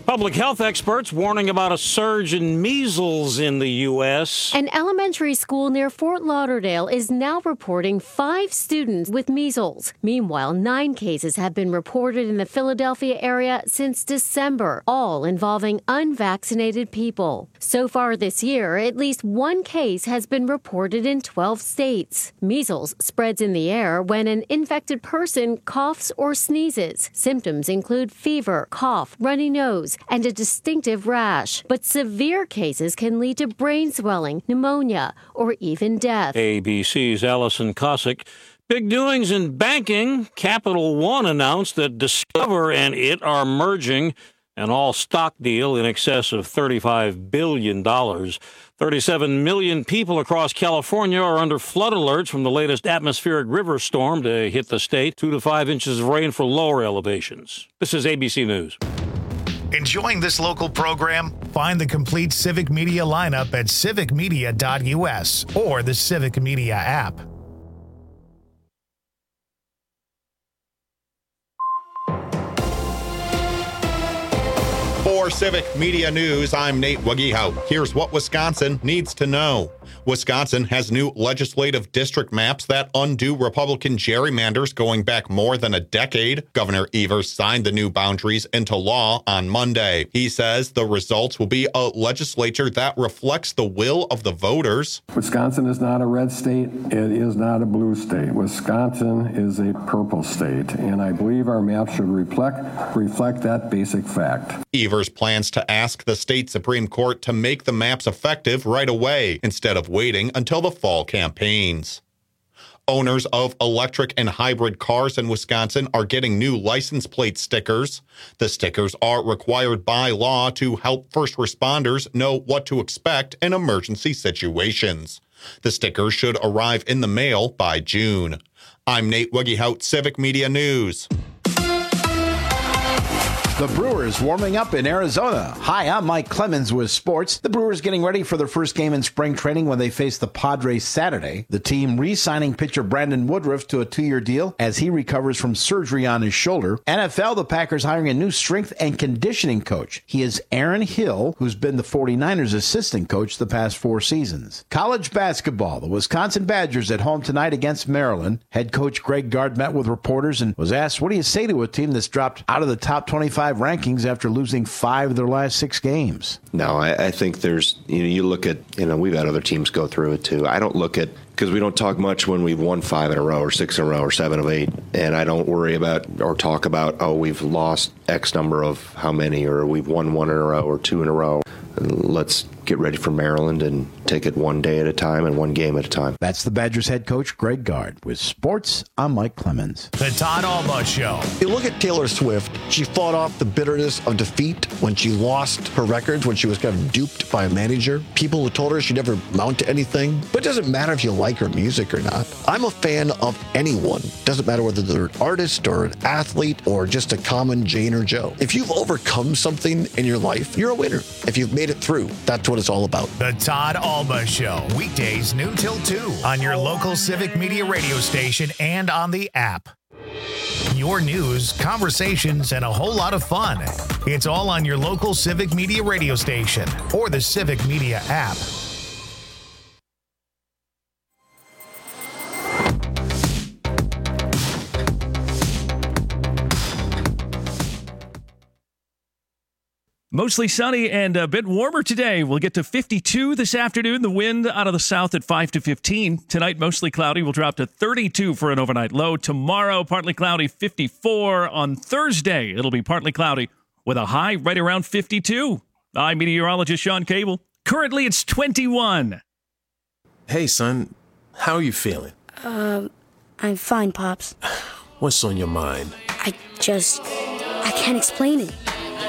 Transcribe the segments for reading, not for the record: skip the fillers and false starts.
Public health experts warning about a surge in measles in the U.S. An elementary school near Fort Lauderdale is now reporting 5 students with measles. Meanwhile, 9 cases have been reported in the Philadelphia area since December, all involving unvaccinated people. So far this year, at least 1 case has been reported in 12 states. Measles spreads in the air when an infected person coughs or sneezes. Symptoms include fever, cough, runny nose, and a distinctive rash. But severe cases can lead to brain swelling, pneumonia, or even death. ABC's Allison Cossack. Big doings in banking. Capital One announced that Discover and it are merging, an all-stock deal in excess of $35 billion. 37 million people across California are under flood alerts from the latest atmospheric river storm to hit the state. 2 to 5 inches of rain for lower elevations. This is ABC News. Enjoying this local program? Find the complete Civic Media lineup at civicmedia.us or the Civic Media app. For Civic Media News, I'm Nate Wuggyhout. Here's what Wisconsin needs to know. Wisconsin has new legislative district maps that undo Republican gerrymanders going back more than a decade. Governor Evers signed the new boundaries into law on Monday. He says the results will be a legislature that reflects the will of the voters. Wisconsin is not a red state. It is not a blue state. Wisconsin is a purple state, and I believe our map should reflect that basic fact. Evers plans to ask the state Supreme Court to make the maps effective right away instead of waiting until the fall campaigns. Owners of electric and hybrid cars in Wisconsin are getting new license plate stickers. The stickers are required by law to help first responders know what to expect in emergency situations. The stickers should arrive in the mail by June. I'm Nate Wuggyhout, Civic Media News. The Brewers warming up in Arizona. Hi, I'm Mike Clemens with sports. The Brewers getting ready for their first game in spring training when they face the Padres Saturday. The team re-signing pitcher Brandon Woodruff to a 2-year deal as he recovers from surgery on his shoulder. NFL, the Packers hiring a new strength and conditioning coach. He is Aaron Hill, who's been the 49ers assistant coach the past 4 seasons. College basketball, the Wisconsin Badgers at home tonight against Maryland. Head coach Greg Gard met with reporters and was asked, what do you say to a team that's dropped out of the top 25 rankings after losing 5 of their last 6 games? No, I think there's, you look at, we've had other teams go through it too. I don't look at, because we don't talk much when we've won 5 in a row or 6 in a row or 7 of 8. And I don't worry about or talk about, we've lost X number of how many, or we've won 1 in a row or 2 in a row. Let's get ready for Maryland and take it one day at a time and one game at a time. That's the Badgers head coach Greg Gard. With sports, I'm Mike Clemens. The Todd Alba Show. You look at Taylor Swift. She fought off the bitterness of defeat when she lost her records, when she was kind of duped by a manager. People who told her she'd never amount to anything. But it doesn't matter if you like her music or not. I'm a fan of anyone. Doesn't matter whether they're an artist or an athlete or just a common Jane or Joe. If you've overcome something in your life, you're a winner. If you've made it through, that's what it's all about. The Todd Alba Show, weekdays noon till 2 on your local Civic Media radio station and on the app. Your news, conversations, and a whole lot of fun. It's all on your local Civic Media radio station or the Civic Media app. Mostly sunny and a bit warmer today. We'll get to 52 this afternoon. The wind out of the south at 5 to 15. Tonight, mostly cloudy. We'll drop to 32 for an overnight low. Tomorrow, partly cloudy, 54. On Thursday, it'll be partly cloudy with a high right around 52. I'm meteorologist Sean Cable. Currently, it's 21. Hey, son. How are you feeling? I'm fine, Pops. What's on your mind? I can't explain it.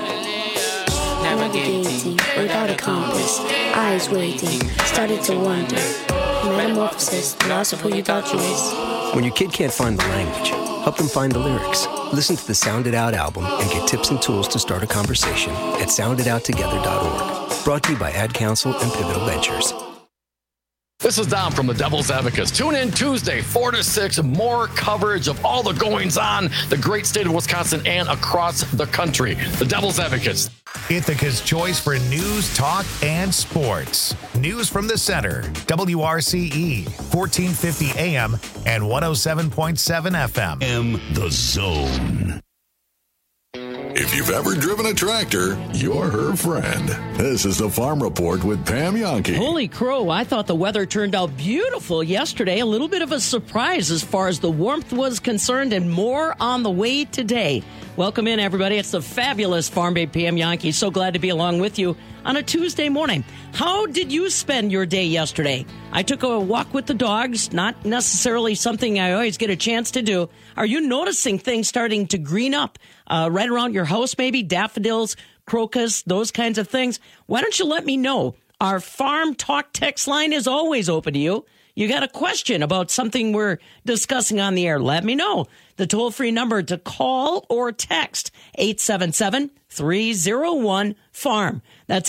Navigating without a compass, eyes waiting, started to wonder. Metamorphosis, the loss of who you thought you was. When your kid can't find the language, help them find the lyrics. Listen to the Sound It Out album and get tips and tools to start a conversation at sounditouttogether.org. Brought to you by Ad Council and Pivotal Ventures. This is Dom from the Devil's Advocates. Tune in Tuesday, 4 to 6, more coverage of all the goings-on, the great state of Wisconsin and across the country. The Devil's Advocates. Ithaca's choice for news, talk, and sports. News from the center. WRCE, 1450 AM and 107.7 FM. The Zone. If you've ever driven a tractor, you're her friend. This is the Farm Report with Pam Yonke. Holy crow, I thought the weather turned out beautiful yesterday. A little bit of a surprise as far as the warmth was concerned, and more on the way today. Welcome in, everybody. It's the fabulous Farm Babe Pam Yonke. So glad to be along with you on a Tuesday morning. How did you spend your day yesterday? I took a walk with the dogs, not necessarily something I always get a chance to do. Are you noticing things starting to green up right around your house, maybe daffodils, crocus, those kinds of things? Why don't you let me know? Our Farm Talk text line is always open to you. You got a question about something we're discussing on the air, let me know. The toll-free number to call or text, 877-301-FARM. That's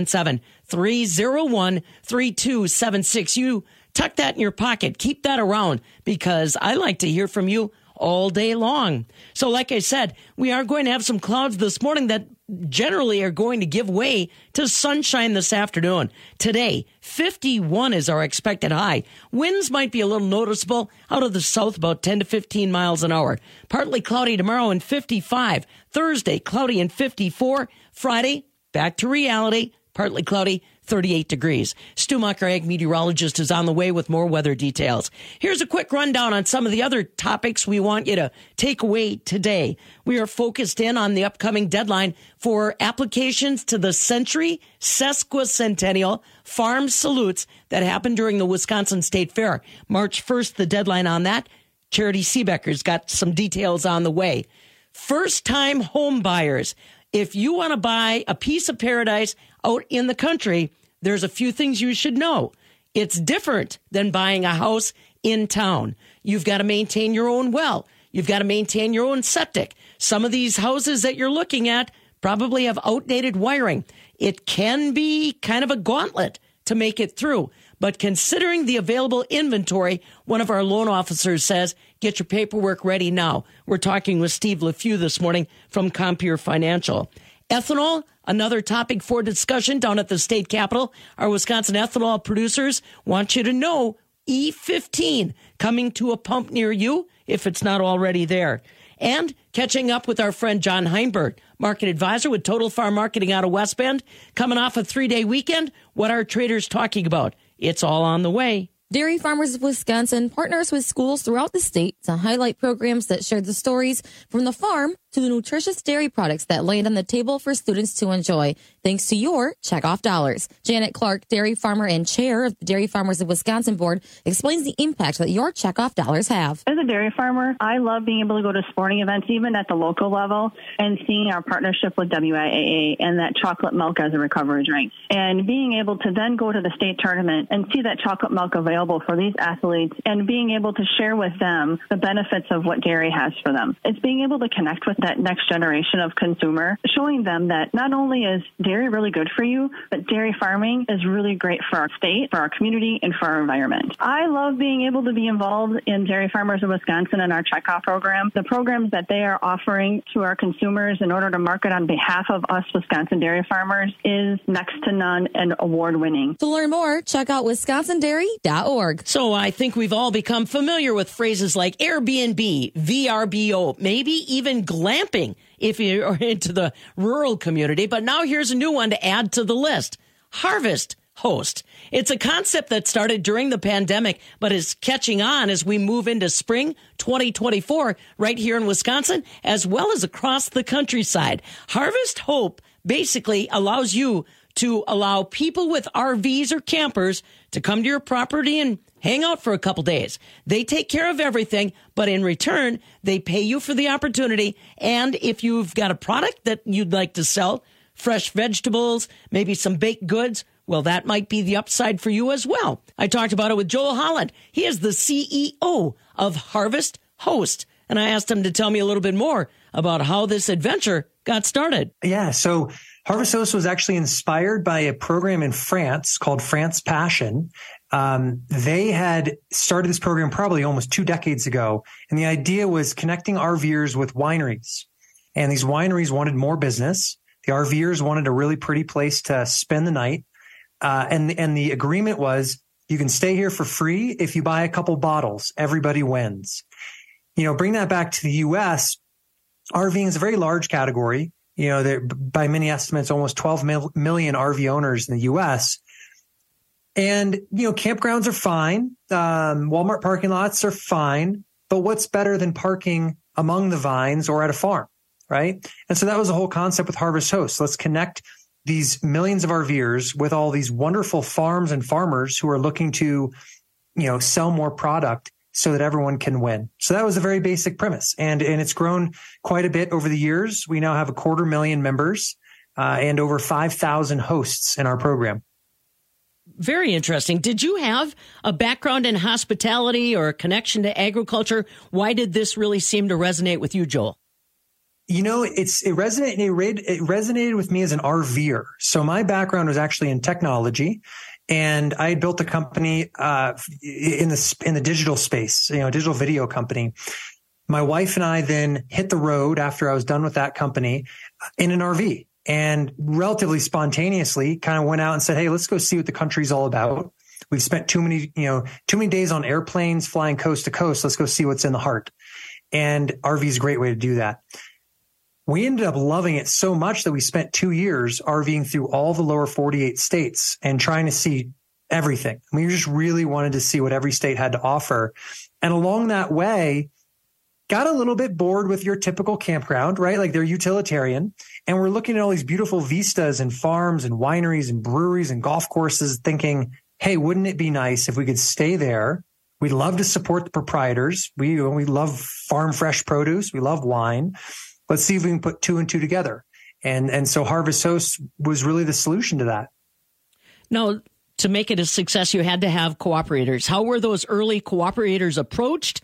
877-301-3276. You tuck that in your pocket. Keep that around because I like to hear from you all day long. So like I said, we are going to have some clouds this morning that generally are going to give way to sunshine this afternoon. Today, 51 is our expected high. Winds might be a little noticeable out of the south, about 10 to 15 miles an hour. Partly cloudy tomorrow and 55. Thursday, cloudy and 54. Friday, back to reality, partly cloudy, 38 degrees. Stu Muck, our ag meteorologist, is on the way with more weather details. Here's a quick rundown on some of the other topics we want you to take away today. We are focused in on the upcoming deadline for applications to the Century Sesquicentennial Farm Salutes that happened during the Wisconsin State Fair. March 1st, the deadline on that. Charity Seebecker's got some details on the way. First-time home buyers. If you want to buy a piece of paradise out in the country, there's a few things you should know. It's different than buying a house in town. You've got to maintain your own well. You've got to maintain your own septic. Some of these houses that you're looking at probably have outdated wiring. It can be kind of a gauntlet to make it through. But considering the available inventory, one of our loan officers says, get your paperwork ready now. We're talking with Steve LeFew this morning from Compeer Financial. Ethanol, another topic for discussion down at the state capitol. Our Wisconsin ethanol producers want you to know E15 coming to a pump near you if it's not already there. And catching up with our friend John Heinberg, market advisor with Total Farm Marketing out of West Bend, coming off a 3-day weekend. What are traders talking about? It's all on the way. Dairy Farmers of Wisconsin partners with schools throughout the state to highlight programs that share the stories from the farm to the nutritious dairy products that land on the table for students to enjoy, thanks to your checkoff dollars. Janet Clark, dairy farmer and chair of the Dairy Farmers of Wisconsin board, explains the impact that your checkoff dollars have. As a dairy farmer, I love being able to go to sporting events, even at the local level, and seeing our partnership with WIAA and that chocolate milk as a recovery drink. And being able to then go to the state tournament and see that chocolate milk available for these athletes and being able to share with them the benefits of what dairy has for them. It's being able to connect with that next generation of consumer, showing them that not only is dairy really good for you, but dairy farming is really great for our state, for our community, and for our environment. I love being able to be involved in Dairy Farmers of Wisconsin and our checkoff program. The programs that they are offering to our consumers in order to market on behalf of us Wisconsin dairy farmers is next to none and award-winning. To learn more, check out wisconsindairy.org. So I think we've all become familiar with phrases like Airbnb, VRBO, maybe even glamping if you're into the rural community. But now here's a new one to add to the list. Harvest Host. It's a concept that started during the pandemic, but is catching on as we move into spring 2024 right here in Wisconsin, as well as across the countryside. Harvest Hope basically allows you to allow people with RVs or campers to come to your property and hang out for a couple days. They take care of everything, but in return, they pay you for the opportunity. And if you've got a product that you'd like to sell, fresh vegetables, maybe some baked goods, well, that might be the upside for you as well. I talked about it with Joel Holland. He is the CEO of Harvest Host. And I asked him to tell me a little bit more about how this adventure got started. Yeah, so Harvest Host was actually inspired by a program in France called France Passion. They had started this program probably almost 2 decades ago. And the idea was connecting RVers with wineries. And these wineries wanted more business. The RVers wanted a really pretty place to spend the night. And the agreement was you can stay here for free if you buy a couple bottles. Everybody wins. Bring that back to the U.S. RVing is a very large category. There, by many estimates, almost 12 million RV owners in the U.S. And, campgrounds are fine. Walmart parking lots are fine. But what's better than parking among the vines or at a farm, right? And so that was the whole concept with Harvest Hosts. Let's connect these millions of RVers with all these wonderful farms and farmers who are looking to, sell more product so that everyone can win. So that was a very basic premise. And it's grown quite a bit over the years. We now have 250,000 members and over 5,000 hosts in our program. Very interesting. Did you have a background in hospitality or a connection to agriculture? Why did this really seem to resonate with you, Joel? It resonated with me as an RVer. So my background was actually in technology, and I had built a company in the digital space, a digital video company. My wife and I then hit the road after I was done with that company in an RV, and relatively spontaneously kind of went out and said, "Hey, let's go see what the country's all about. We've spent too many days on airplanes flying coast to coast. Let's go see what's in the heart." And RV is a great way to do that. We ended up loving it so much that we spent 2 years RVing through all the lower 48 states and trying to see everything. We just really wanted to see what every state had to offer. And along that way, got a little bit bored with your typical campground, right? Like they're utilitarian. And we're looking at all these beautiful vistas and farms and wineries and breweries and golf courses thinking, hey, wouldn't it be nice if we could stay there? We'd love to support the proprietors. We love farm fresh produce. We love wine. Let's see if we can put 2 and 2 together. And so Harvest Hosts was really the solution to that. Now, to make it a success, you had to have cooperators. How were those early cooperators approached?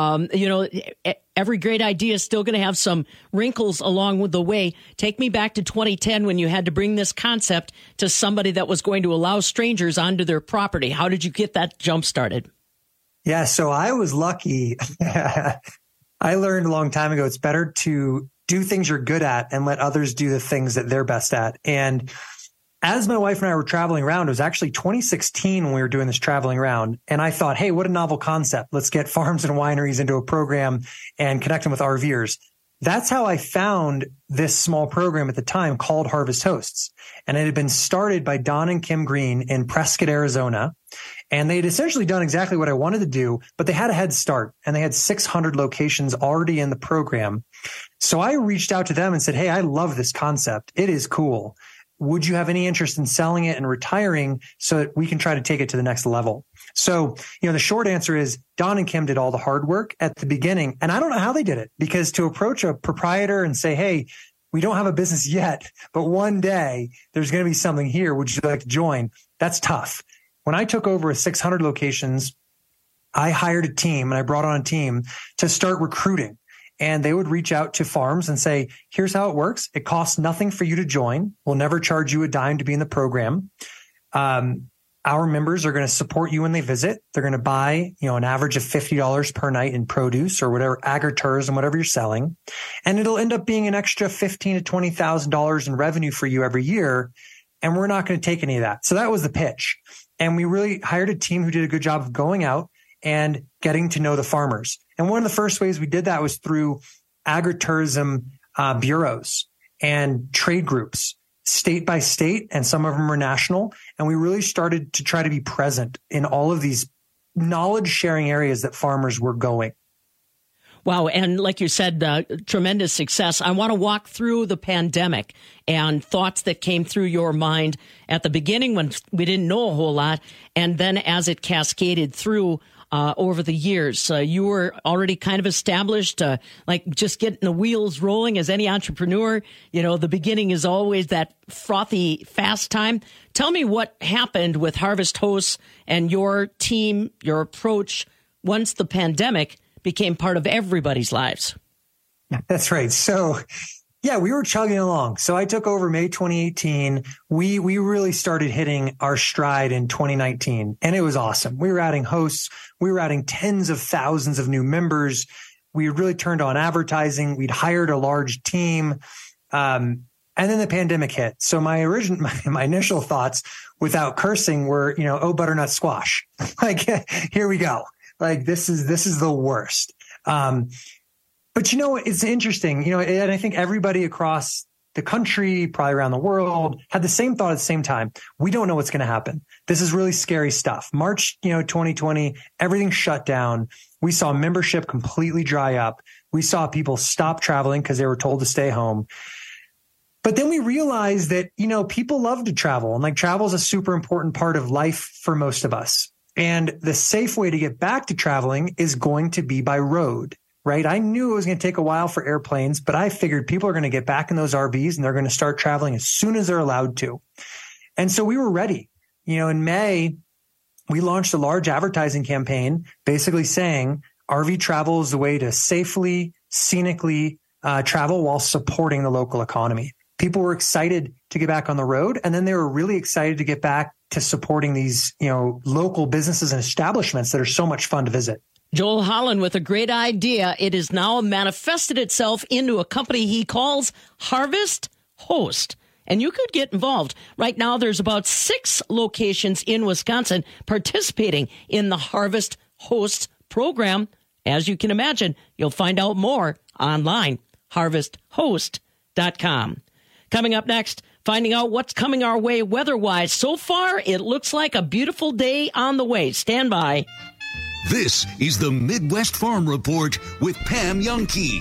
Every great idea is still going to have some wrinkles along with the way. Take me back to 2010 when you had to bring this concept to somebody that was going to allow strangers onto their property. How did you get that jump started? Yeah, so I was lucky. I learned a long time ago, it's better to do things you're good at and let others do the things that they're best at. And as my wife and I were traveling around, it was actually 2016 when we were doing this traveling around. And I thought, hey, what a novel concept. Let's get farms and wineries into a program and connect them with RVers. That's how I found this small program at the time called Harvest Hosts. And it had been started by Don and Kim Green in Prescott, Arizona. And they had essentially done exactly what I wanted to do, but they had a head start and they had 600 locations already in the program. So I reached out to them and said, hey, I love this concept. It is cool. Would you have any interest in selling it and retiring so that we can try to take it to the next level? So, the short answer is Don and Kim did all the hard work at the beginning. And I don't know how they did it, because to approach a proprietor and say, hey, we don't have a business yet, but one day there's going to be something here. Would you like to join? That's tough. When I took over 600 locations, I hired a team and I brought on a team to start recruiting. And they would reach out to farms and say, here's how it works. It costs nothing for you to join. We'll never charge you a dime to be in the program. Our members are going to support you when they visit. They're going to buy, an average of $50 per night in produce or whatever, agritourism, whatever you're selling. And it'll end up being an extra $15,000 to $20,000 in revenue for you every year. And we're not going to take any of that. So that was the pitch. And we really hired a team who did a good job of going out and getting to know the farmers. And one of the first ways we did that was through agritourism bureaus and trade groups, state by state, and some of them are national. And we really started to try to be present in all of these knowledge sharing areas that farmers were going. Wow. And like you said, tremendous success. I want to walk through the pandemic and thoughts that came through your mind at the beginning when we didn't know a whole lot. And then as it cascaded through over the years, you were already kind of established, like just getting the wheels rolling as any entrepreneur. The beginning is always that frothy, fast time. Tell me what happened with Harvest Hosts and your team, your approach once the pandemic became part of everybody's lives. That's right. So, yeah, we were chugging along. So I took over May 2018. We really started hitting our stride in 2019, and it was awesome. We were adding hosts. We were adding tens of thousands of new members. We really turned on advertising. We'd hired a large team. And then the pandemic hit. So my initial thoughts without cursing were, oh, butternut squash. Like, here we go. Like, this is the worst. But it's interesting, and I think everybody across the country, probably around the world, had the same thought at the same time. We don't know what's going to happen. This is really scary stuff. March, 2020, everything shut down. We saw membership completely dry up. We saw people stop traveling because they were told to stay home. But then we realized that, people love to travel, and like travel is a super important part of life for most of us. And the safe way to get back to traveling is going to be by road. Right? I knew it was going to take a while for airplanes, but I figured people are going to get back in those RVs and they're going to start traveling as soon as they're allowed to. And so we were ready. In May, we launched a large advertising campaign basically saying RV travel is the way to safely, scenically travel while supporting the local economy. People were excited to get back on the road, and then they were really excited to get back to supporting these, local businesses and establishments that are so much fun to visit. Joel Holland with a great idea. It has now manifested itself into a company he calls Harvest Host. And you could get involved. Right now, there's about 6 locations in Wisconsin participating in the Harvest Host program. As you can imagine, you'll find out more online, harvesthost.com. Coming up next, finding out what's coming our way weather-wise. So far, it looks like a beautiful day on the way. Stand by. This is the Midwest Farm Report with Pam Youngkey.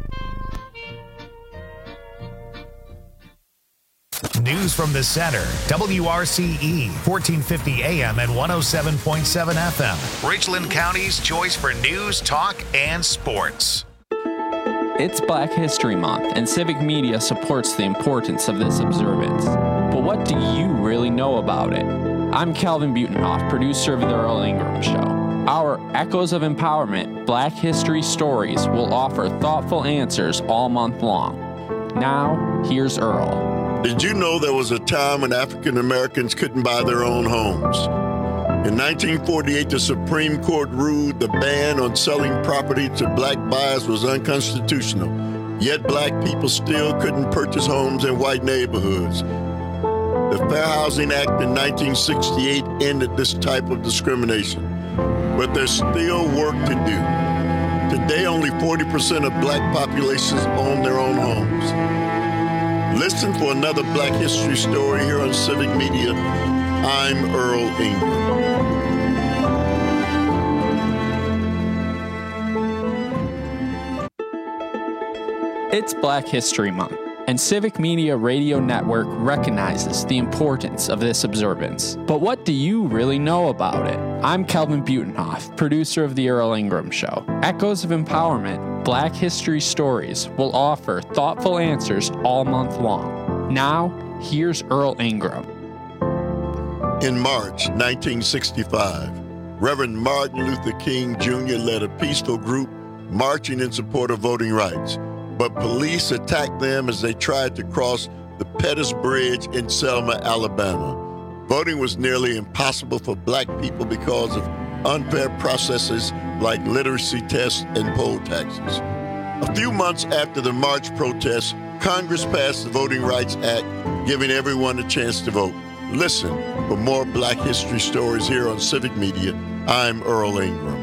News from the center. WRCE, 1450 AM and 107.7 FM. Richland County's choice for news, talk, and sports. It's Black History Month, and Civic Media supports the importance of this observance. But what do you really know about it? I'm Calvin Butenhoff, producer of The Earl Ingram Show. Our Echoes of Empowerment Black History Stories will offer thoughtful answers all month long. Now, here's Earl. Did you know there was a time when African Americans couldn't buy their own homes? In 1948, the Supreme Court ruled the ban on selling property to black buyers was unconstitutional. Yet black people still couldn't purchase homes in white neighborhoods. The Fair Housing Act in 1968 ended this type of discrimination. But there's still work to do. Today, only 40% of black populations own their own homes. Listen for another Black History story here on Civic Media. I'm Earl Ingram. It's Black History Month, and Civic Media Radio Network recognizes the importance of this observance. But what do you really know about it? I'm Calvin Butenhoff, producer of The Earl Ingram Show. Echoes of Empowerment Black History Stories will offer thoughtful answers all month long. Now, here's Earl Ingram. In March 1965, Reverend Martin Luther King Jr. led a peaceful group marching in support of voting rights. But police attacked them as they tried to cross the Pettus Bridge in Selma, Alabama. Voting was nearly impossible for black people because of unfair processes like literacy tests and poll taxes. A few months after the march protests, Congress passed the Voting Rights Act, giving everyone a chance to vote. Listen for more Black History stories here on Civic Media. I'm Earl Ingram.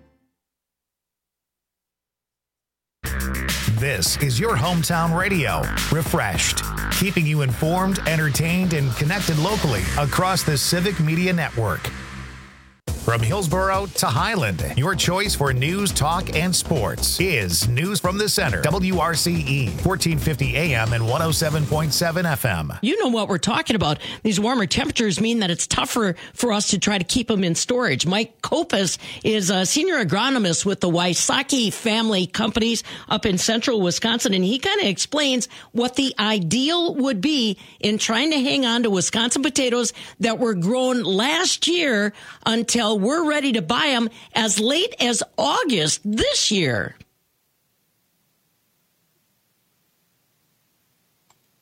This is your hometown radio, Refreshed, keeping you informed, entertained, and connected locally across the Civic Media Network. From Hillsborough to Highland, your choice for news, talk, and sports is News from the Center, WRCE, 1450 AM and 107.7 FM. You know what we're talking about. These warmer temperatures mean that it's tougher for us to try to keep them in storage. Mike Kopis is a senior agronomist with the Wysocki family companies up in central Wisconsin, and he kind of explains what the ideal would be in trying to hang on to Wisconsin potatoes that were grown last year until we're ready to buy them as late as August this year.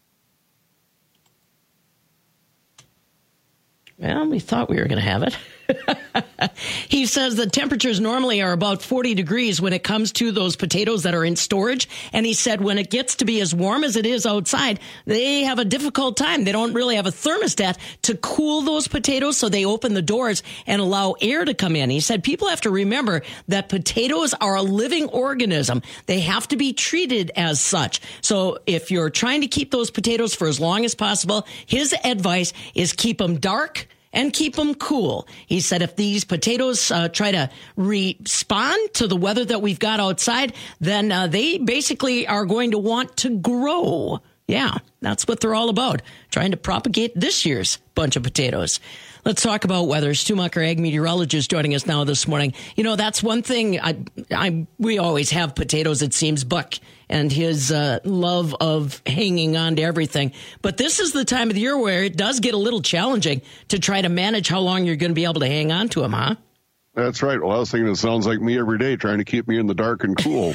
Well, we thought we were going to have it. He says the temperatures normally are about 40 degrees when it comes to those potatoes that are in storage. And he said when it gets to be as warm as it is outside, they have a difficult time. They don't really have a thermostat to cool those potatoes, so they open the doors and allow air to come in. He said people have to remember that potatoes are a living organism. They have to be treated as such. So if you're trying to keep those potatoes for as long as possible, his advice is keep them dark and keep them cool. He said if these potatoes try to respond to the weather that we've got outside, then they basically are going to want to grow. Yeah, that's what they're all about, trying to propagate this year's bunch of potatoes. Let's talk about weather. Stu Mucker, ag meteorologist, joining us now this morning. You know, that's one thing we always have potatoes, it seems, Buck, and his love of hanging on to everything. But this is the time of the year where it does get a little challenging to try to manage how long you're going to be able to hang on to them, huh? That's right. Well, I was thinking it sounds like me every day trying to keep me in the dark and cool.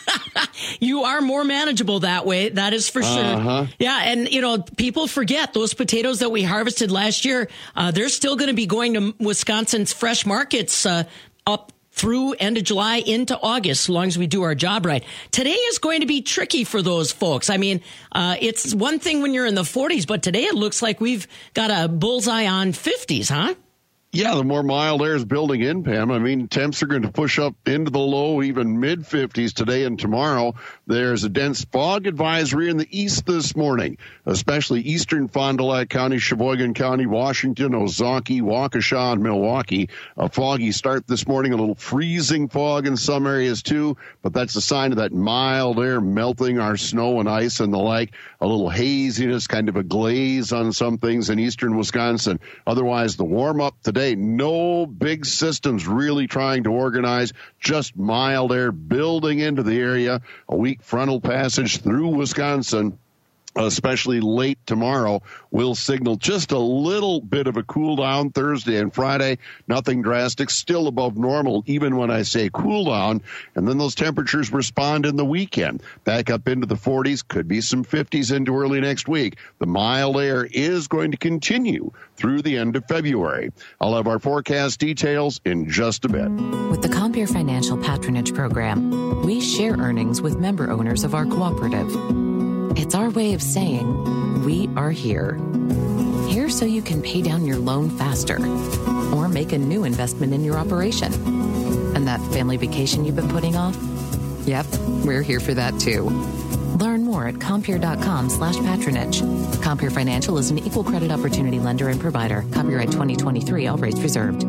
You are more manageable that way. That is for sure. Uh-huh. Yeah. And, you know, people forget those potatoes that we harvested last year. They're still going to be going to Wisconsin's fresh markets up through end of July into August, as long as we do our job right. Today is going to be tricky for those folks. I mean, it's one thing when you're in the 40s, but today it looks like we've got a bullseye on 50s, huh? Yeah, the more mild air is building in, Pam. I mean, temps are going to push up into the low, even mid-50s today and tomorrow. There's a dense fog advisory in the east this morning, especially eastern Fond du Lac County, Sheboygan County, Washington, Ozaukee, Waukesha, and Milwaukee. A foggy start this morning, a little freezing fog in some areas too, but that's a sign of that mild air melting our snow and ice and the like. A little haziness, kind of a glaze on some things in eastern Wisconsin. Otherwise, the warm-up today, no big systems really trying to organize, just mild air building into the area. A weak frontal passage through Wisconsin, especially late tomorrow, will signal just a little bit of a cool down Thursday and Friday. Nothing drastic, still above normal, even when I say cool down. And then those temperatures respond in the weekend. Back up into the 40s, could be some 50s into early next week. The mild air is going to continue through the end of February. I'll have our forecast details in just a bit. With the Compeer Financial Patronage Program, we share earnings with member owners of our cooperative. It's our way of saying, we are here. Here so you can pay down your loan faster or make a new investment in your operation. And that family vacation you've been putting off? Yep, we're here for that too. Learn more at Compeer.com/patronage. Compeer Financial is an equal credit opportunity lender and provider. Copyright 2023, all rates reserved.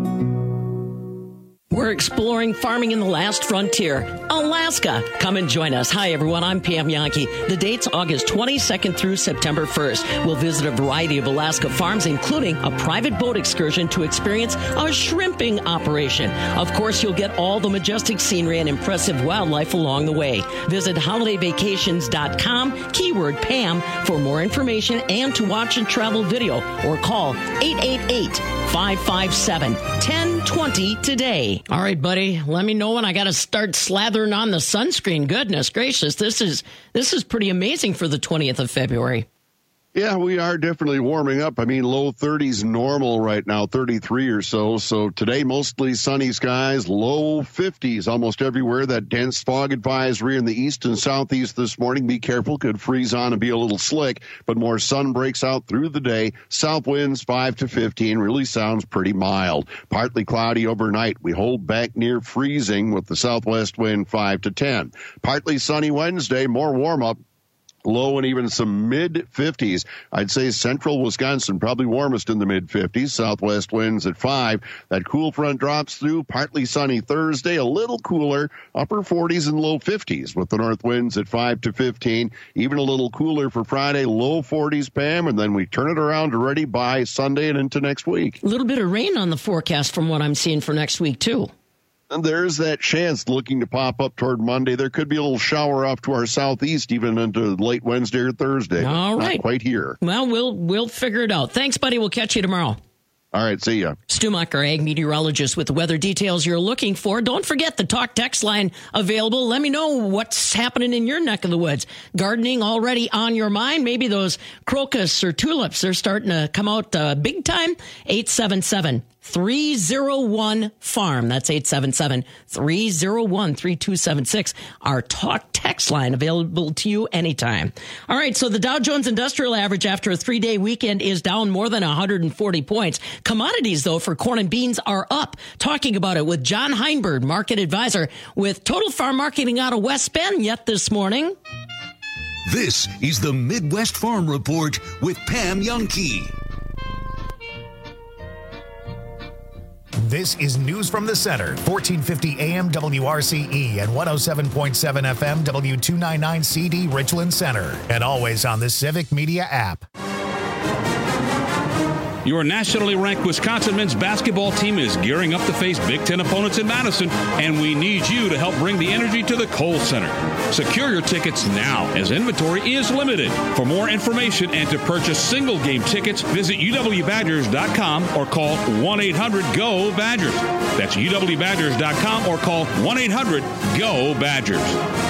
We're exploring farming in the last frontier, Alaska. Come and join us. Hi, everyone. I'm Pam Yankee. The date's August 22nd through September 1st. We'll visit a variety of Alaska farms, including a private boat excursion to experience a shrimping operation. Of course, you'll get all the majestic scenery and impressive wildlife along the way. Visit holidayvacations.com, keyword Pam, for more information and to watch a travel video, or call 888-557-1020 today. All right, buddy, let me know when I got to start slathering on the sunscreen. Goodness gracious, this is pretty amazing for the 20th of February. Yeah, we are definitely warming up. I mean, low 30s normal right now, 33 or so. So today, mostly sunny skies, low 50s almost everywhere. That dense fog advisory in the east and southeast this morning. Be careful, could freeze on and be a little slick, but more sun breaks out through the day. South winds 5 to 15 really sounds pretty mild. Partly cloudy overnight. We hold back near freezing with the southwest wind 5 to 10. Partly sunny Wednesday, more warm up. Low and even some mid-50s. I'd say central Wisconsin probably warmest in the mid-50s. Southwest winds at 5. That cool front drops through. Partly sunny Thursday, a little cooler. Upper 40s and low 50s with the north winds at 5 to 15. Even a little cooler for Friday, low 40s, Pam. And then we turn it around already by Sunday and into next week. A little bit of rain on the forecast from what I'm seeing for next week, too. And there's that chance looking to pop up toward Monday. There could be a little shower off to our southeast, even into late Wednesday or Thursday. All right. Not quite here. Well, we'll figure it out. Thanks, buddy. We'll catch you tomorrow. All right, see ya. Stu Mucker, ag meteorologist, with the weather details you're looking for. Don't forget the talk text line available. Let me know what's happening in your neck of the woods. Gardening already on your mind? Maybe those crocus or tulips are starting to come out big time. 877 877-301-FARM. That's 877-301-3276. Our talk text line available to you anytime. All right, so the Dow Jones Industrial Average after a 3-day weekend is down more than 140 points. Commodities, though, for corn and beans are up. Talking about it with John Heinberg, market advisor with Total Farm Marketing out of West Bend yet this morning. This is the Midwest Farm Report with Pam Youngkey. This is News from the Center, 1450 AM WRCE and 107.7 FM W299CD Richland Center, and always on the Civic Media app. Your nationally ranked Wisconsin men's basketball team is gearing up to face Big Ten opponents in Madison, and we need you to help bring the energy to the Kohl Center. Secure your tickets now, as inventory is limited. For more information and to purchase single-game tickets, visit uwbadgers.com or call 1-800-GO-BADGERS. That's uwbadgers.com or call 1-800-GO-BADGERS.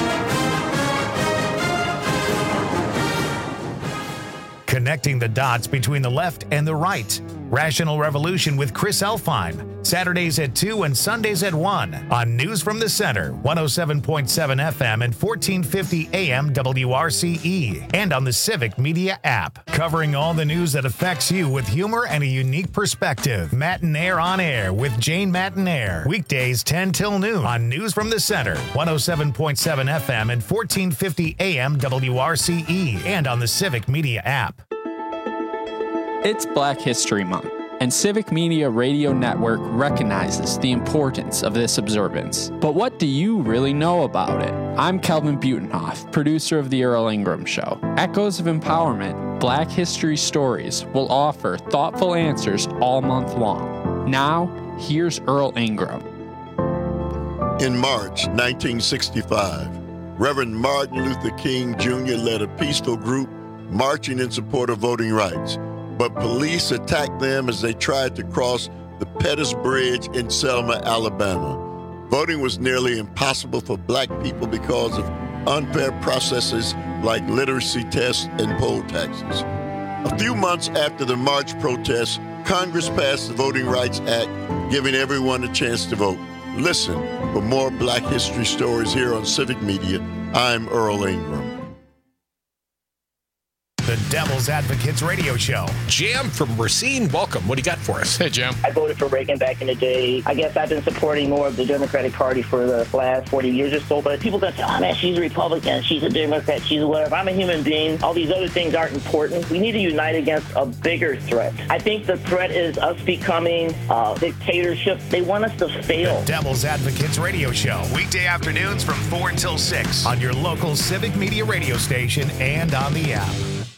Connecting the dots between the left and the right. Rational Revolution with Chris Elfheim. Saturdays at 2 and Sundays at 1 on News from the Center, 107.7 FM and 1450 AM WRCE, and on the Civic Media app. Covering all the news that affects you with humor and a unique perspective. Matinaire on Air with Jane Matinaire. Weekdays 10 till noon on News from the Center, 107.7 FM and 1450 AM WRCE, and on the Civic Media app. It's Black History Month, and Civic Media Radio Network recognizes the importance of this observance. But what do you really know about it? I'm Kelvin Butenhoff, producer of The Earl Ingram Show. Echoes of Empowerment, Black History Stories will offer thoughtful answers all month long. Now, here's Earl Ingram. In March 1965, Reverend Martin Luther King Jr. led a peaceful group marching in support of voting rights. But police attacked them as they tried to cross the Pettus Bridge in Selma, Alabama. Voting was nearly impossible for black people because of unfair processes like literacy tests and poll taxes. A few months after the march protests, Congress passed the Voting Rights Act, giving everyone a chance to vote. Listen for more Black history stories here on Civic Media. I'm Earl Ingram. The Devil's Advocates Radio Show. Jam from Racine, welcome. What do you got for us? Hey, Jam. I voted for Reagan back in the day. I guess I've been supporting more of the Democratic Party for the last 40 years or so, but people going to say, oh, man, she's a Republican, she's a Democrat, she's a whatever. I'm a human being. All these other things aren't important. We need to unite against a bigger threat. I think the threat is us becoming a dictatorship. They want us to fail. The Devil's Advocates Radio Show. Weekday afternoons from 4 until 6 on your local Civic Media radio station and on the app.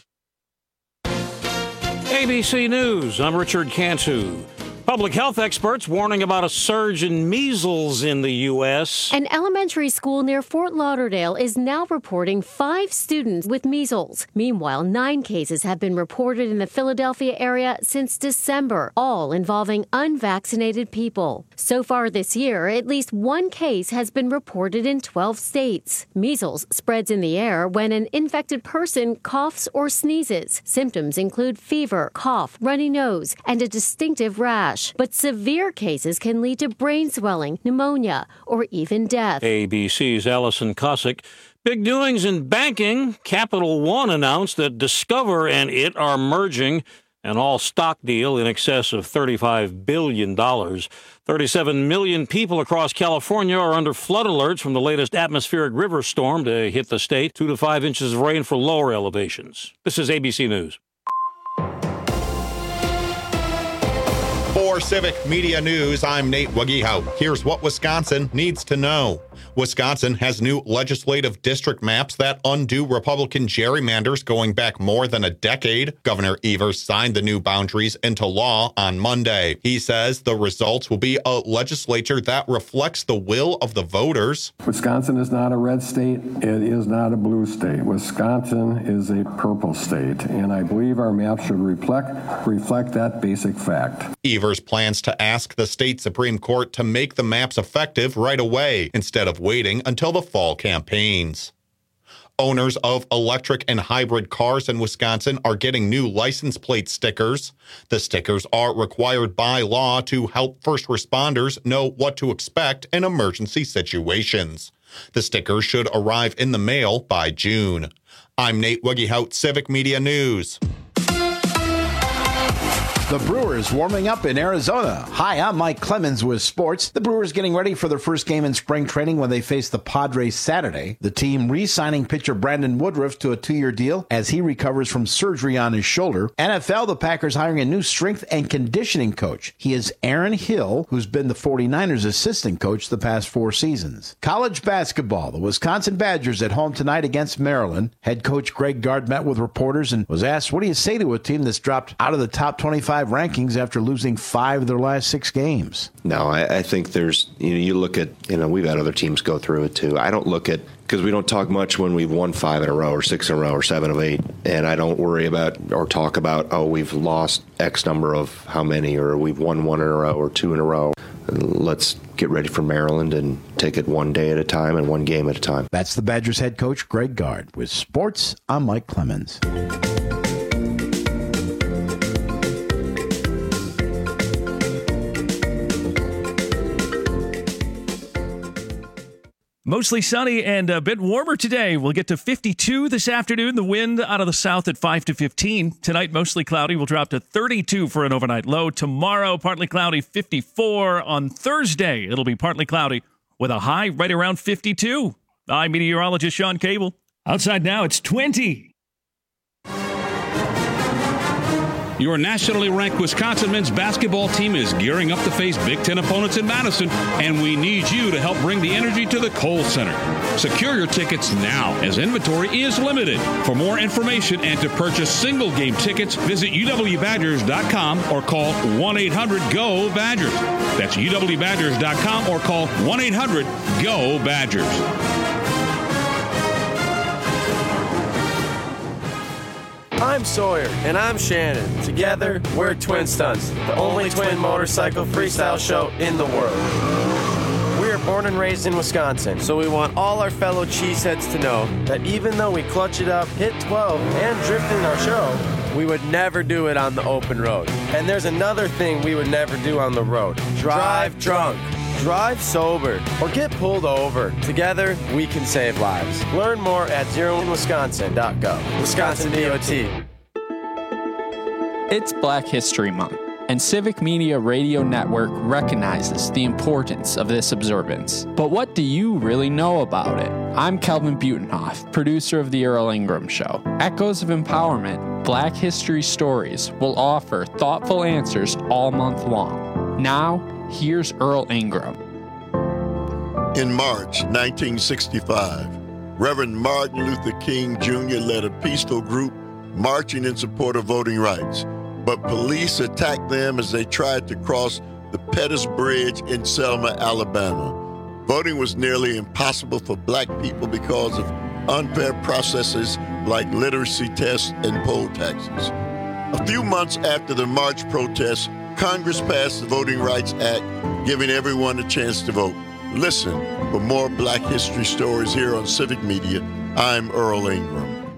ABC News, I'm Richard Cantu. Public health experts warning about a surge in measles in the U.S. An elementary school near Fort Lauderdale is now reporting 5 students with measles. Meanwhile, 9 cases have been reported in the Philadelphia area since December, all involving unvaccinated people. So far this year, at least 1 case has been reported in 12 states. Measles spreads in the air when an infected person coughs or sneezes. Symptoms include fever, cough, runny nose, and a distinctive rash. But severe cases can lead to brain swelling, pneumonia, or even death. ABC's Allison Cossack. Big doings in banking. Capital One announced that Discover and it are merging, an all-stock deal in excess of $35 billion. 37 million people across California are under flood alerts from the latest atmospheric river storm to hit the state. 2 to 5 inches of rain for lower elevations. This is ABC News. For Civic Media News, I'm Nate Wagihout. Here's what Wisconsin needs to know. Wisconsin has new legislative district maps that undo Republican gerrymanders going back more than a decade. Governor Evers signed the new boundaries into law on Monday. He says the results will be a legislature that reflects the will of the voters. Wisconsin is not a red state. It is not a blue state. Wisconsin is a purple state, and I believe our map should reflect that basic fact. Evers plans to ask the state Supreme Court to make the maps effective right away instead of waiting until the fall campaigns. Owners of electric and hybrid cars in Wisconsin are getting new license plate stickers. The stickers are required by law to help first responders know what to expect in emergency situations. The stickers should arrive in the mail by June. I'm Nate Wegehout, Civic Media News. The Brewers warming up in Arizona. Hi, I'm Mike Clemens with sports. The Brewers getting ready for their first game in spring training when they face the Padres Saturday. The team re-signing pitcher Brandon Woodruff to a 2-year deal as he recovers from surgery on his shoulder. NFL, the Packers hiring a new strength and conditioning coach. He is Aaron Hill, who's been the 49ers assistant coach the past 4 seasons. College basketball, the Wisconsin Badgers at home tonight against Maryland. Head coach Greg Gard met with reporters and was asked, what do you say to a team that's dropped out of the top 25 rankings after losing 5 of their last 6 games? No, I think there's, you look at, we've had other teams go through it too. I don't look at, because we don't talk much when we've won 5 in a row or 6 in a row or 7 of 8. And I don't worry about or talk about, we've lost X number of how many, or we've won 1 in a row or 2 in a row. Let's get ready for Maryland and take it one day at a time and one game at a time. That's the Badgers head coach Greg Gard. With sports, I'm Mike Clemens. Mostly sunny and a bit warmer today. We'll get to 52 this afternoon. The wind out of the south at 5 to 15. Tonight, mostly cloudy. We'll drop to 32 for an overnight low. Tomorrow, partly cloudy, 54. On Thursday, it'll be partly cloudy with a high right around 52. I'm meteorologist Sean Cable. Outside now, it's 20. Your nationally ranked Wisconsin men's basketball team is gearing up to face Big Ten opponents in Madison, and we need you to help bring the energy to the Kohl Center. Secure your tickets now, as inventory is limited. For more information and to purchase single-game tickets, visit uwbadgers.com or call 1-800-GO-BADGERS. That's uwbadgers.com or call 1-800-GO-BADGERS. I'm Sawyer. And I'm Shannon. Together, we're Twin Stunts, the only twin motorcycle freestyle show in the world. We are born and raised in Wisconsin, so we want all our fellow cheeseheads to know that even though we clutch it up, hit 12, and drift in our show, we would never do it on the open road. And there's another thing we would never do on the road. Drive drunk. Drive sober or get pulled over. Together, we can save lives. Learn more at zeroinwisconsin.gov. Wisconsin DOT. It's Black History Month, and Civic Media Radio Network recognizes the importance of this observance. But what do you really know about it? I'm Kelvin Butenhoff, producer of The Earl Ingram Show. Echoes of Empowerment, Black History Stories will offer thoughtful answers all month long. Now, here's Earl Ingram. In March 1965, Reverend Martin Luther King Jr. led a peaceful group marching in support of voting rights, but police attacked them as they tried to cross the Pettus Bridge in Selma, Alabama. Voting was nearly impossible for black people because of unfair processes like literacy tests and poll taxes. A few months after the march protests, Congress passed the Voting Rights Act, giving everyone a chance to vote. Listen for more Black History Stories here on Civic Media. I'm Earl Ingram.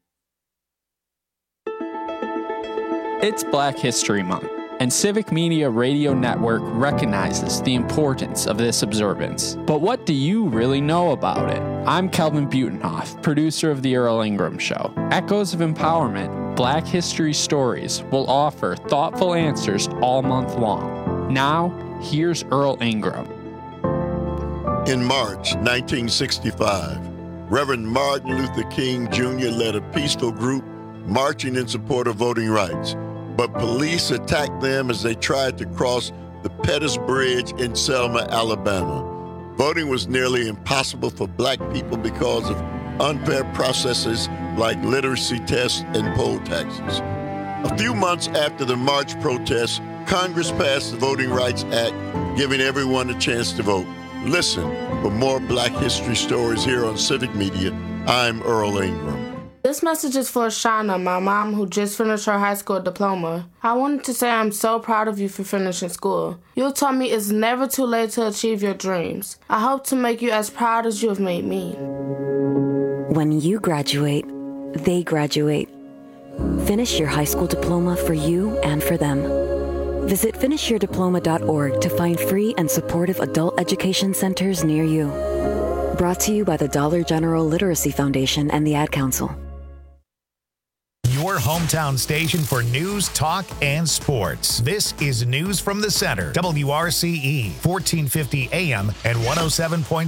It's Black History Month, and Civic Media Radio Network recognizes the importance of this observance. But what do you really know about it? I'm Kelvin Butenhoff, producer of The Earl Ingram Show. Echoes of Empowerment, Black History Stories will offer thoughtful answers all month long. Now, here's Earl Ingram. In March 1965, Reverend Martin Luther King Jr. led a peaceful group marching in support of voting rights, but police attacked them as they tried to cross the Pettus Bridge in Selma, Alabama. Voting was nearly impossible for black people because of unfair processes like literacy tests and poll taxes. A few months after the march protests, Congress passed the Voting Rights Act, giving everyone a chance to vote. Listen for more Black History Stories here on Civic Media. I'm Earl Ingram. This message is for Shauna, my mom, who just finished her high school diploma. I wanted to say I'm so proud of you for finishing school. You taught me it's never too late to achieve your dreams. I hope to make you as proud as you have made me. When you graduate, they graduate. Finish your high school diploma for you and for them. Visit finishyourdiploma.org to find free and supportive adult education centers near you. Brought to you by the Dollar General Literacy Foundation and the Ad Council. Your hometown station for news, talk, and sports. This is News from the Center. WRCE, 1450 AM and 107.7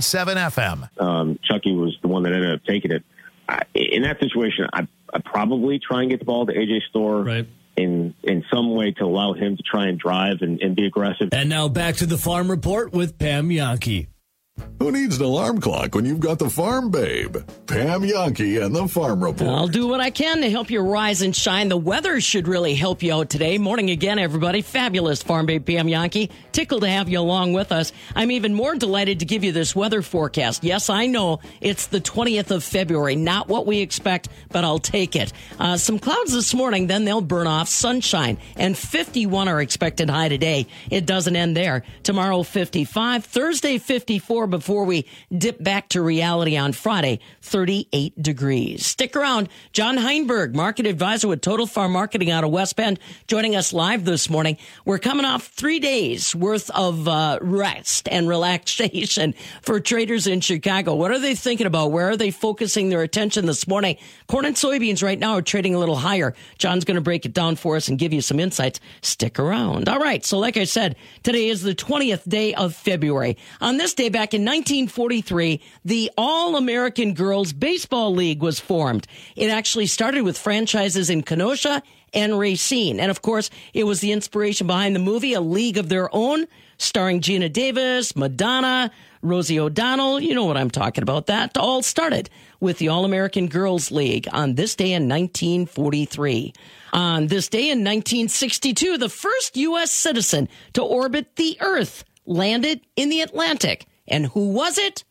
FM. Chucky was the one that ended up taking it. In that situation, I'd probably try and get the ball to AJ Storr in some way to allow him to try and drive and be aggressive. And now back to the Farm Report with Pam Jahnke. Who needs an alarm clock when you've got the Farm Babe? Pam Jahnke and the Farm Report. I'll do what I can to help you rise and shine. The weather should really help you out today. Morning again, everybody. Fabulous Farm Babe Pam Jahnke. Tickled to have you along with us. I'm even more delighted to give you this weather forecast. Yes, I know it's the 20th of February. Not what we expect, but I'll take it. Some clouds this morning, then they'll burn off. Sunshine and 51 are expected high today. It doesn't end there. Tomorrow, 55. Thursday, 54. Before we dip back to reality on Friday, 38 degrees. Stick around. John Heinberg, market advisor with Total Farm Marketing out of West Bend, joining us live this morning. We're coming off 3 days worth of rest and relaxation for traders in Chicago. What are they thinking about? Where are they focusing their attention this morning? Corn and soybeans right now are trading a little higher. John's going to break it down for us and give you some insights. Stick around. All right. So like I said, today is the 20th day of February. On this day back in 1943, the All-American Girls Baseball League was formed. It actually started with franchises in Kenosha and Racine. And of course, it was the inspiration behind the movie A League of Their Own, starring Gina Davis, Madonna, Rosie O'Donnell. You know what I'm talking about. That all started with the All-American Girls League on this day in 1943. On this day in 1962, the first U.S. citizen to orbit the Earth landed in the Atlantic. And who was it?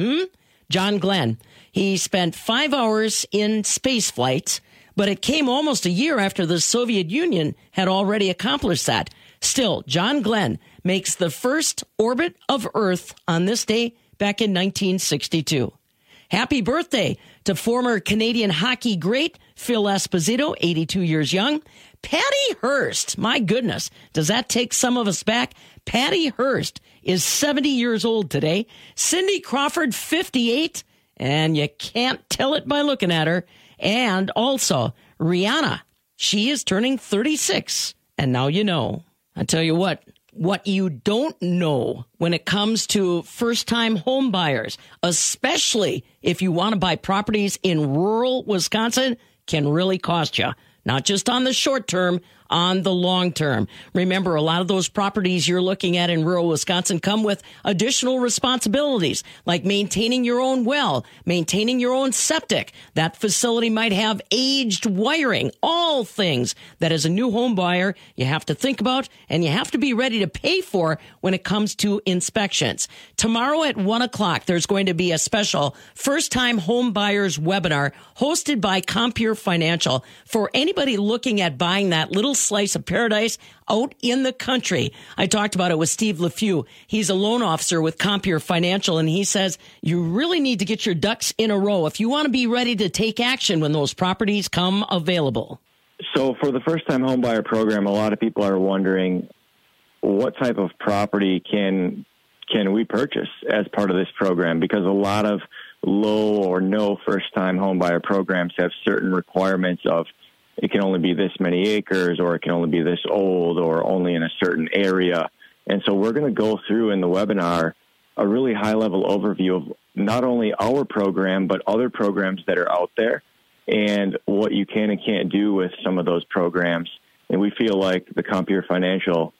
John Glenn. He spent 5 hours in space flight, but it came almost a year after the Soviet Union had already accomplished that. Still, John Glenn makes the first orbit of Earth on this day back in 1962. Happy birthday to former Canadian hockey great Phil Esposito, 82 years young. Patty Hearst, my goodness, does that take some of us back? Patty Hearst is 70 years old today. Cindy Crawford, 58, and you can't tell it by looking at her. And also Rihanna, she is turning 36, and now you know. I tell you what you don't know when it comes to first-time home buyers, especially if you want to buy properties in rural Wisconsin, can really cost you. Not just on the short term, on the long term. Remember, a lot of those properties you're looking at in rural Wisconsin come with additional responsibilities, like maintaining your own well, maintaining your own septic. That facility might have aged wiring, all things that as a new home buyer, you have to think about and you have to be ready to pay for when it comes to inspections. Tomorrow at 1 o'clock, there's going to be a special first-time home buyers webinar hosted by Compeer Financial for anybody looking at buying that little slice of paradise out in the country. I talked about it with Steve LeFew. He's a loan officer with Compeer Financial, and he says you really need to get your ducks in a row if you want to be ready to take action when those properties come available. So for the first-time homebuyer program, a lot of people are wondering what type of property can we purchase as part of this program, because a lot of low or no first-time homebuyer programs have certain requirements of it can only be this many acres, or it can only be this old, or only in a certain area. And so we're going to go through in the webinar a really high-level overview of not only our program, but other programs that are out there and what you can and can't do with some of those programs. And we feel like the Compeer Financial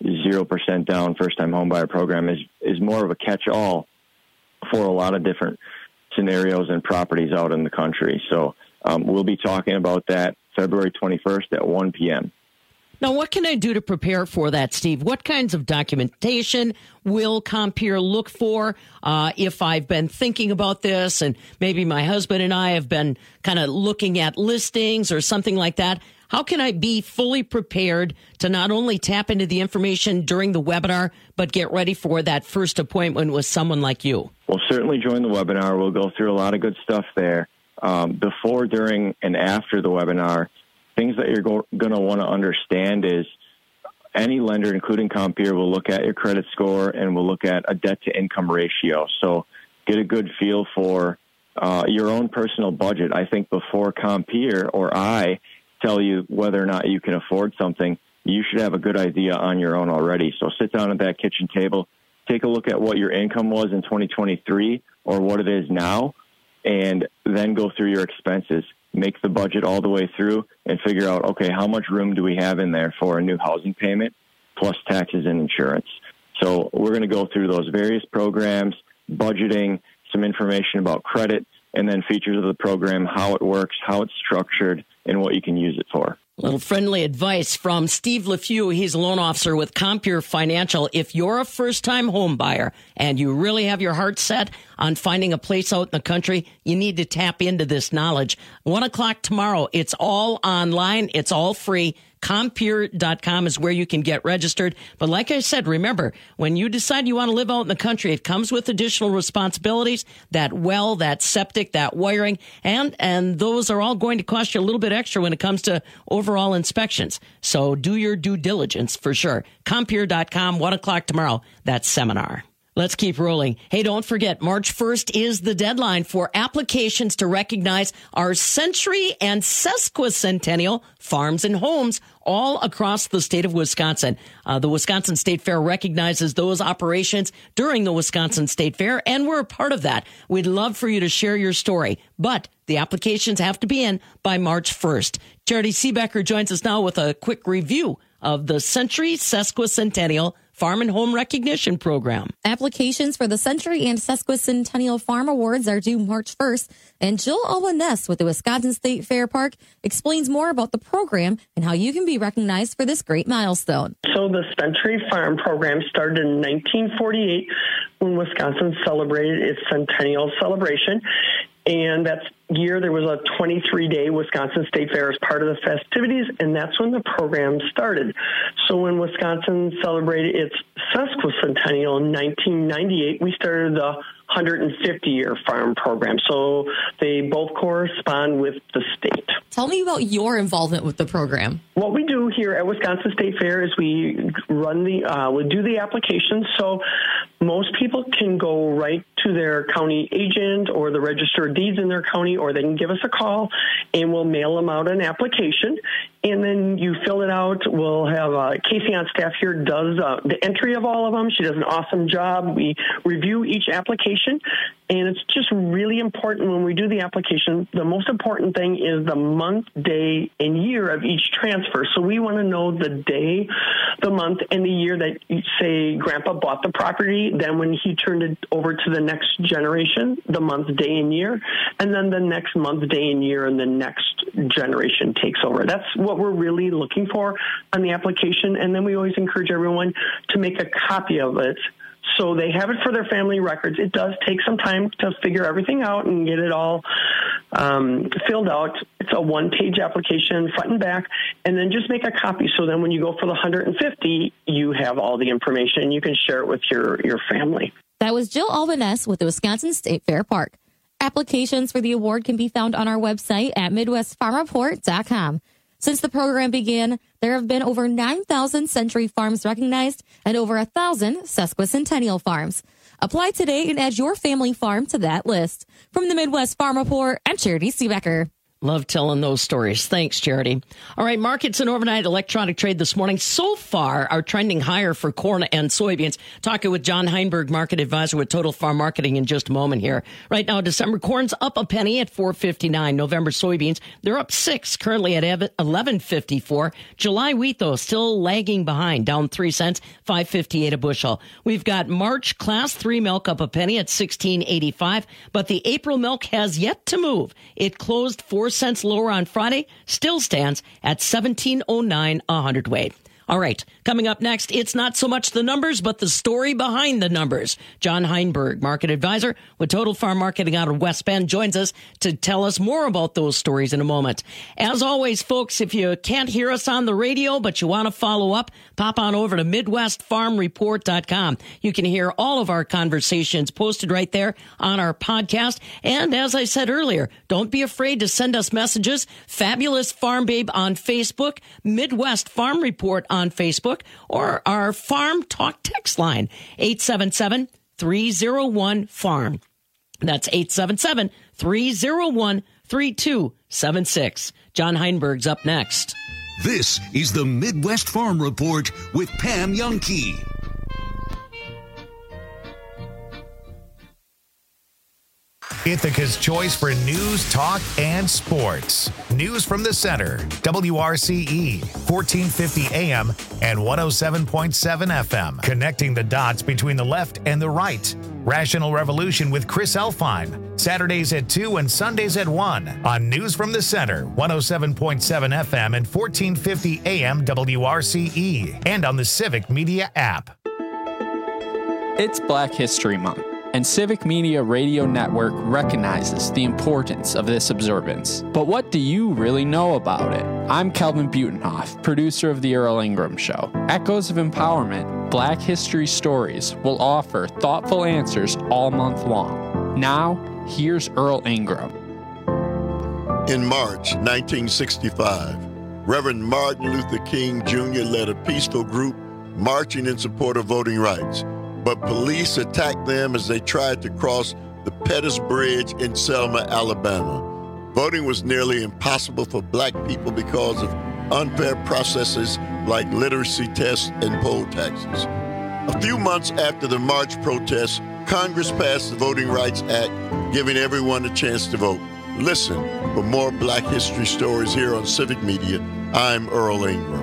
0% down first-time homebuyer program is more of a catch-all for a lot of different scenarios and properties out in the country. So we'll be talking about that February 21st at 1 p.m. Now, what can I do to prepare for that, Steve? What kinds of documentation will Compeer look for if I've been thinking about this and maybe my husband and I have been kind of looking at listings or something like that? How can I be fully prepared to not only tap into the information during the webinar, but get ready for that first appointment with someone like you? Well, certainly join the webinar. We'll go through a lot of good stuff there. before, during, and after the webinar, things that you're going to want to understand is any lender, including Compeer, will look at your credit score and will look at a debt-to-income ratio. So get a good feel for your own personal budget. I think before Compeer or I tell you whether or not you can afford something, you should have a good idea on your own already. So sit down at that kitchen table, take a look at what your income was in 2023 or what it is now, and then go through your expenses. Make the budget all the way through and figure out, okay, how much room do we have in there for a new housing payment plus taxes and insurance? So we're going to go through those various programs, budgeting, some information about credit, and then features of the program, how it works, how it's structured, and what you can use it for. A little friendly advice from Steve LeFew. He's a loan officer with Compeer Financial. If you're a first-time home buyer and you really have your heart set on finding a place out in the country, you need to tap into this knowledge. 1 o'clock tomorrow. It's all online. It's all free. Compeer.com is where you can get registered. But like I said, remember, when you decide you want to live out in the country, it comes with additional responsibilities, that well, that septic, that wiring, and those are all going to cost you a little bit extra when it comes to overall inspections. So do your due diligence for sure. Compeer.com, 1 o'clock tomorrow, that seminar. Let's keep rolling. Hey, don't forget, March 1st is the deadline for applications to recognize our century and sesquicentennial farms and homes all across the state of Wisconsin. The Wisconsin State Fair recognizes those operations during the Wisconsin State Fair, and we're a part of that. We'd love for you to share your story, but the applications have to be in by March 1st. Charity Seebecker joins us now with a quick review of the Century Sesquicentennial Farm and Home Recognition Program. Applications for the Century and Sesquicentennial Farm Awards are due March 1st, and Jill Albanese with the Wisconsin State Fair Park explains more about the program and how you can be recognized for this great milestone. So the Century Farm Program started in 1948 when Wisconsin celebrated its centennial celebration. And that year, there was a 23-day Wisconsin State Fair as part of the festivities, and that's when the program started. So when Wisconsin celebrated its sesquicentennial in 1998, we started the 150-year farm program. So they both correspond with the state. Tell me about your involvement with the program. What we do here at Wisconsin State Fair is we do the application. So most people can go right to their county agent or the register of deeds in their county, or they can give us a call and we'll mail them out an application. And then you fill it out. We'll have Casey on staff here does the entry of all of them. She does an awesome job. We review each application, and it's just really important when we do the application. The most important thing is the month, day, and year of each transfer. So we want to know the day, the month, and the year that, say, Grandpa bought the property, then when he turned it over to the next generation, the month, day, and year, and then the next month, day, and year, and the next generation takes over. That's what we're really looking for on the application. And then we always encourage everyone to make a copy of it so they have it for their family records. It does take some time to figure everything out and get it all filled out. It's a one-page application, front and back, and then just make a copy. So then when you go for the 150, you have all the information. You can share it with your family. That was Jill Albanese with the Wisconsin State Fair Park. Applications for the award can be found on our website at MidwestFarmReport.com. Since the program began, there have been over 9,000 Century farms recognized and over 1,000 sesquicentennial farms. Apply today and add your family farm to that list. From the Midwest Farm Report, I'm Charity Seebecker. Love telling those stories. Thanks, Charity. All right, markets and overnight electronic trade this morning so far are trending higher for corn and soybeans. Talking with John Heinberg, market advisor with Total Farm Marketing, in just a moment here. Right now, December corn's up a penny at $4.59. November soybeans, they're up 6, currently at $11.54. July wheat, though, still lagging behind, down 3 cents, $5.58 a bushel. We've got March Class 3 milk up a penny at $16.85, but the April milk has yet to move. It closed 4 cents lower on Friday, still stands at $17.09 a hundredweight. All right, coming up next, it's not so much the numbers, but the story behind the numbers. John Heinberg, market advisor with Total Farm Marketing out of West Bend, joins us to tell us more about those stories in a moment. As always, folks, if you can't hear us on the radio, but you want to follow up, pop on over to MidwestFarmReport.com. You can hear all of our conversations posted right there on our podcast. And as I said earlier, don't be afraid to send us messages. Fabulous Farm Babe on Facebook, Midwest Farm Report on Facebook, or our Farm Talk text line, 877-301-FARM. That's 877-301-3276. John Heinberg's up next. This is the Midwest Farm Report with Pam Jahnke. Ithaca's choice for news, talk, and sports. News from the center. WRCE, 1450 AM and 107.7 FM. Connecting the dots between the left and the right. Rational Revolution with Chris Elfine. Saturdays at 2 and Sundays at 1 on News from the Center, 107.7 FM and 1450 AM WRCE. And on the Civic Media app. It's Black History Month, and Civic Media Radio Network recognizes the importance of this observance. But what do you really know about it? I'm Kelvin Butenhoff, producer of The Earl Ingram Show. Echoes of Empowerment, Black History Stories will offer thoughtful answers all month long. Now, here's Earl Ingram. In March 1965, Reverend Martin Luther King Jr. led a peaceful group marching in support of voting rights. But police attacked them as they tried to cross the Pettus Bridge in Selma, Alabama. Voting was nearly impossible for black people because of unfair processes like literacy tests and poll taxes. A few months after the march protests, Congress passed the Voting Rights Act, giving everyone a chance to vote. Listen for more Black history stories here on Civic Media. I'm Earl Ingram.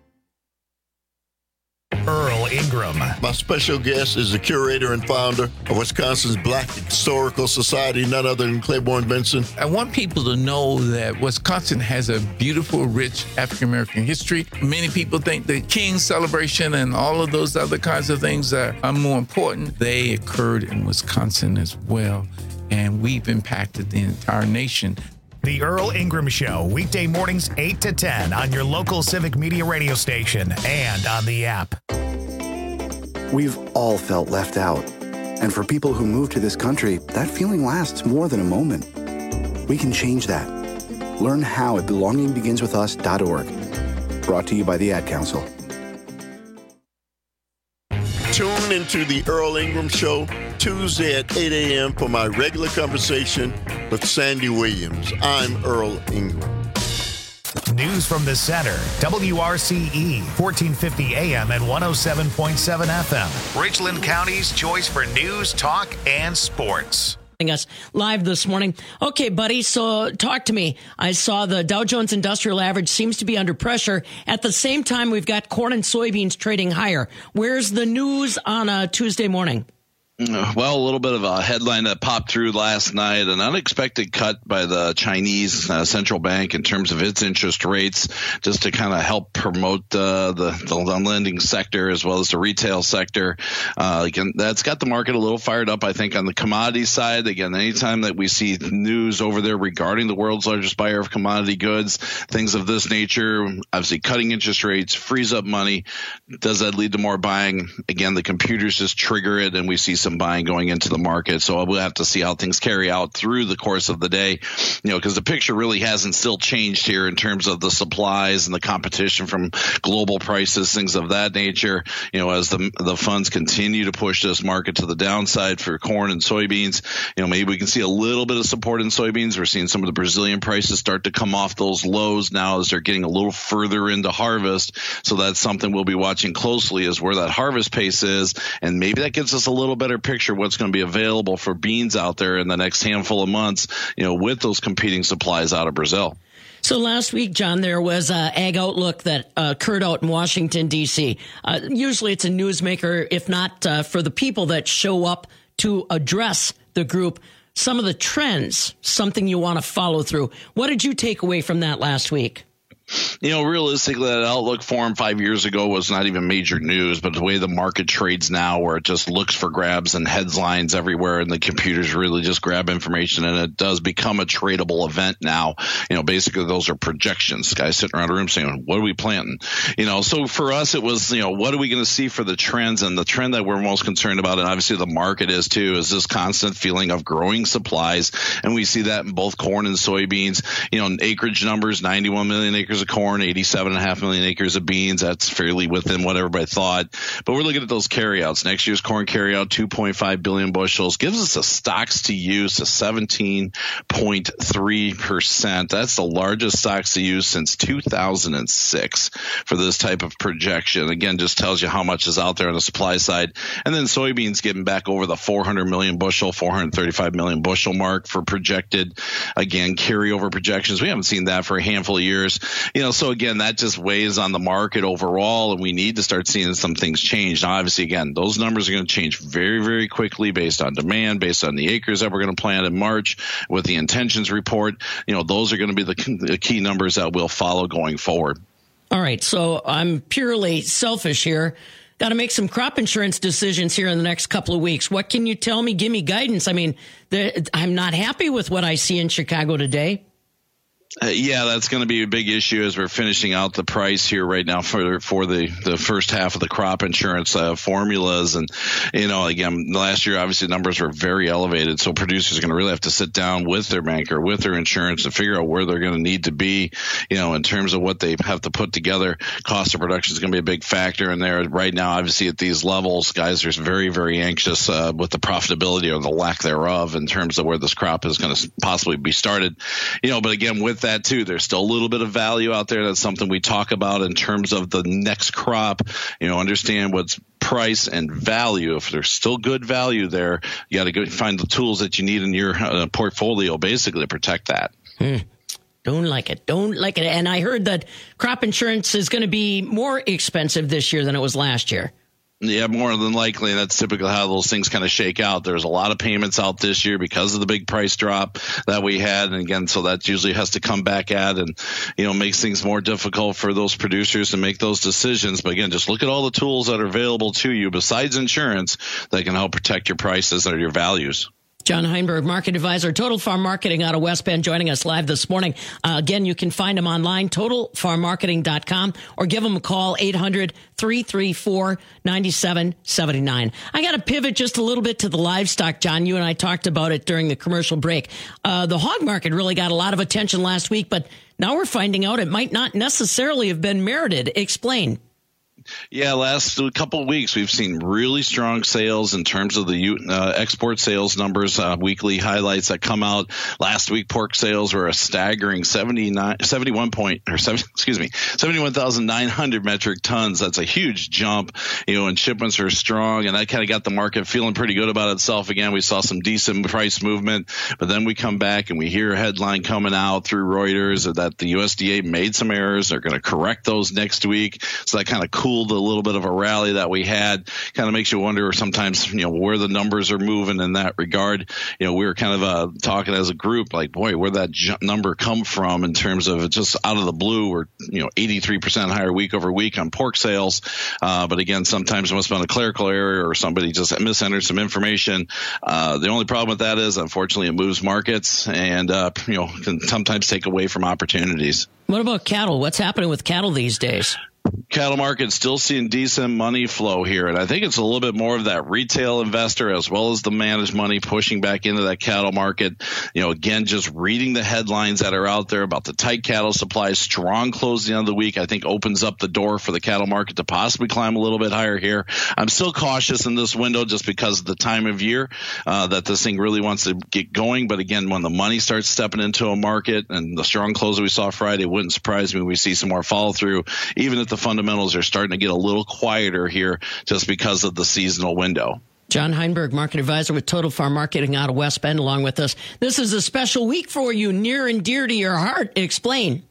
Earl Ingram. My special guest is the curator and founder of Wisconsin's Black Historical Society, none other than Claiborne Benson. I want people to know that Wisconsin has a beautiful, rich African-American history. Many people think the King celebration and all of those other kinds of things are more important. They occurred in Wisconsin as well, and we've impacted the entire nation. The Earl Ingram Show, weekday mornings 8 to 10 on your local Civic Media radio station and on the app. We've all felt left out. And for people who move to this country, that feeling lasts more than a moment. We can change that. Learn how at belongingbeginswithus.org. Brought to you by the Ad Council. Tune into the Earl Ingram Show Tuesday at 8 a.m. for my regular conversation with Sandy Williams. I'm Earl Ingram. News from the center, WRCE, 1450 AM and 107.7 FM. Richland County's choice for news, talk, and sports. Us live this morning. Okay, buddy, so talk to me. I saw the Dow Jones Industrial Average seems to be under pressure. At the same time, we've got corn and soybeans trading higher. Where's the news on a Tuesday morning? Well, a little bit of a headline that popped through last night, an unexpected cut by the Chinese central bank in terms of its interest rates, just to kind of help promote the lending sector as well as the retail sector. Again, that's got the market a little fired up, I think, on the commodity side. Again, anytime that we see news over there regarding the world's largest buyer of commodity goods, things of this nature, obviously cutting interest rates, frees up money. Does that lead to more buying? Again, the computers just trigger it, and we see some buying going into the market. So we'll have to see how things carry out through the course of the day, because the picture really hasn't still changed here in terms of the supplies and the competition from global prices, things of that nature. As the funds continue to push this market to the downside for corn and soybeans, maybe we can see a little bit of support in soybeans. We're seeing some of the Brazilian prices start to come off those lows now as they're getting a little further into harvest. So that's something we'll be watching closely, is where that harvest pace is. And maybe that gives us a little better picture of what's going to be available for beans out there in the next handful of months, with those competing supplies out of Brazil. So last week, John, there was an Ag Outlook that occurred out in Washington, D.C. Usually it's a newsmaker, if not for the people that show up to address the group. Some of the trends, something you want to follow through. What did you take away from that last week? Realistically, that outlook for him 5 years ago was not even major news, but the way the market trades now, where it just looks for grabs and headlines everywhere, and the computers really just grab information, and it does become a tradable event now. Basically those are projections. Guys sitting around a room saying, what are we planting? So for us, it was, what are we going to see for the trends? And the trend that we're most concerned about, and obviously the market is too, is this constant feeling of growing supplies. And we see that in both corn and soybeans. Acreage numbers, 91 million acres of corn, 87.5 million acres of beans. That's fairly within what everybody thought. But we're looking at those carryouts. Next year's corn carryout, 2.5 billion bushels, gives us a stocks to use of 17.3%. That's the largest stocks to use since 2006 for this type of projection. Again, just tells you how much is out there on the supply side. And then soybeans getting back over the 400 million bushel, 435 million bushel mark for projected, again, carryover projections. We haven't seen that for a handful of years. So again, that just weighs on the market overall, and we need to start seeing some things change. Now, obviously, again, those numbers are going to change very, very quickly based on demand, based on the acres that we're going to plant in March with the intentions report. Those are going to be the key numbers that we'll follow going forward. All right, so I'm purely selfish here. Got to make some crop insurance decisions here in the next couple of weeks. What can you tell me? Give me guidance. I mean, I'm not happy with what I see in Chicago today. Yeah, that's going to be a big issue as we're finishing out the price here right now for the first half of the crop insurance formulas. And, again, last year, obviously, numbers were very elevated. So producers are going to really have to sit down with their banker, with their insurance, and figure out where they're going to need to be, in terms of what they have to put together. Cost of production is going to be a big factor in there. Right now, obviously, at these levels, guys are very, very anxious with the profitability or the lack thereof in terms of where this crop is going to possibly be started. But again, with that too, there's still a little bit of value out there. That's something we talk about in terms of the next crop. Understand what's price and value. If there's still good value there, you got to go find the tools that you need in your portfolio basically to protect that. Don't like it. And I heard that crop insurance is going to be more expensive this year than it was last year. Yeah, more than likely. And that's typically how those things kind of shake out. There's a lot of payments out this year because of the big price drop that we had. And again, so that usually has to come back at and, makes things more difficult for those producers to make those decisions. But again, just look at all the tools that are available to you besides insurance that can help protect your prices or your values. John Heinberg, market advisor, Total Farm Marketing out of West Bend, joining us live this morning. Again, you can find him online, totalfarmmarketing.com, or give him a call, 800-334-9779. I got to pivot just a little bit to the livestock, John. You and I talked about it during the commercial break. The hog market really got a lot of attention last week, but now we're finding out it might not necessarily have been merited. Explain. Yeah, last couple of weeks, we've seen really strong sales in terms of the export sales numbers, weekly highlights that come out. Last week, pork sales were a staggering 71,900 metric tons. That's a huge jump, and shipments are strong, and that kind of got the market feeling pretty good about itself. Again, we saw some decent price movement, but then we come back and we hear a headline coming out through Reuters that the USDA made some errors. They're going to correct those next week. So that kind of cooled a little bit of a rally that we had. Kind of makes you wonder sometimes, where the numbers are moving in that regard. We were kind of talking as a group, like, boy, where'd that number come from in terms of just out of the blue? We're 83% higher week over week on pork sales. But again, sometimes it must have been a clerical error or somebody just misentered some information. The only problem with that is, unfortunately, it moves markets and can sometimes take away from opportunities. What about cattle? What's happening with cattle these days? Cattle market still seeing decent money flow here. And I think it's a little bit more of that retail investor as well as the managed money pushing back into that cattle market. Again, just reading the headlines that are out there about the tight cattle supply, strong close the end of the week, I think opens up the door for the cattle market to possibly climb a little bit higher here. I'm still cautious in this window just because of the time of year that this thing really wants to get going. But again, when the money starts stepping into a market and the strong close that we saw Friday, it wouldn't surprise me we see some more follow through, even if the fundamentals are starting to get a little quieter here just because of the seasonal window. John Heinberg, market advisor with Total Farm Marketing out of West Bend, along with us. This is a special week for you, near and dear to your heart. Explain.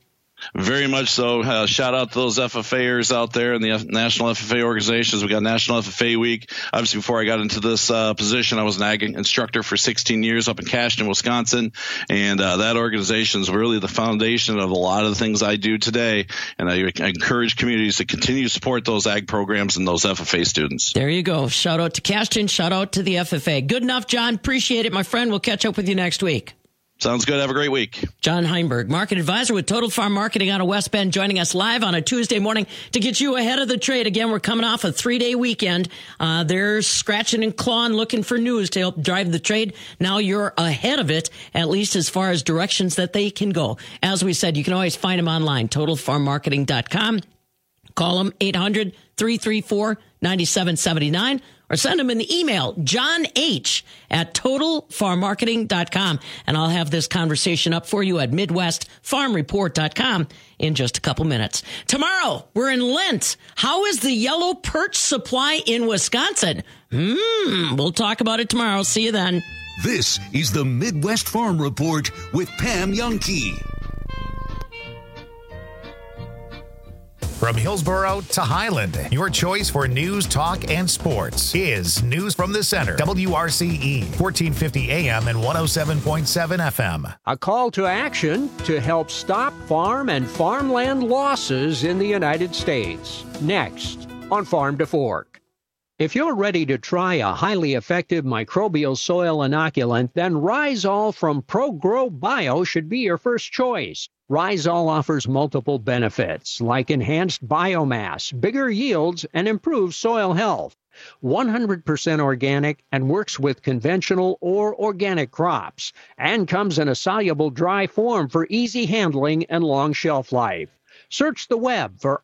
Very much so. Shout out to those FFAers out there in the National FFA organizations. We got National FFA Week. Obviously, before I got into this position, I was an ag instructor for 16 years up in Cashton, Wisconsin. And that organization is really the foundation of a lot of the things I do today. And I encourage communities to continue to support those ag programs and those FFA students. There you go. Shout out to Cashton. Shout out to the FFA. Good enough, John. Appreciate it, my friend. We'll catch up with you next week. Sounds good. Have a great week. John Heinberg, market advisor with Total Farm Marketing out of West Bend, joining us live on a Tuesday morning to get you ahead of the trade. Again, we're coming off a 3-day weekend. They're scratching and clawing, looking for news to help drive the trade. Now you're ahead of it, at least as far as directions that they can go. As we said, you can always find them online, totalfarmmarketing.com. Call them 800-334-9779. Or send them an email, johnh@totalfarmmarketing.com. And I'll have this conversation up for you at midwestfarmreport.com in just a couple minutes. Tomorrow, we're in Lent. How is the yellow perch supply in Wisconsin? We'll talk about it tomorrow. See you then. This is the Midwest Farm Report with Pam Jahnke. From Hillsboro to Highland, your choice for news, talk, and sports is News from the Center. WRCE, 1450 AM and 107.7 FM. A call to action to help stop farm and farmland losses in the United States. Next on Farm to Fork. If you're ready to try a highly effective microbial soil inoculant, then Rhizol from ProGrow Bio should be your first choice. Rhizol offers multiple benefits like enhanced biomass, bigger yields, and improved soil health. 100% organic and works with conventional or organic crops, and comes in a soluble dry form for easy handling and long shelf life. Search the web for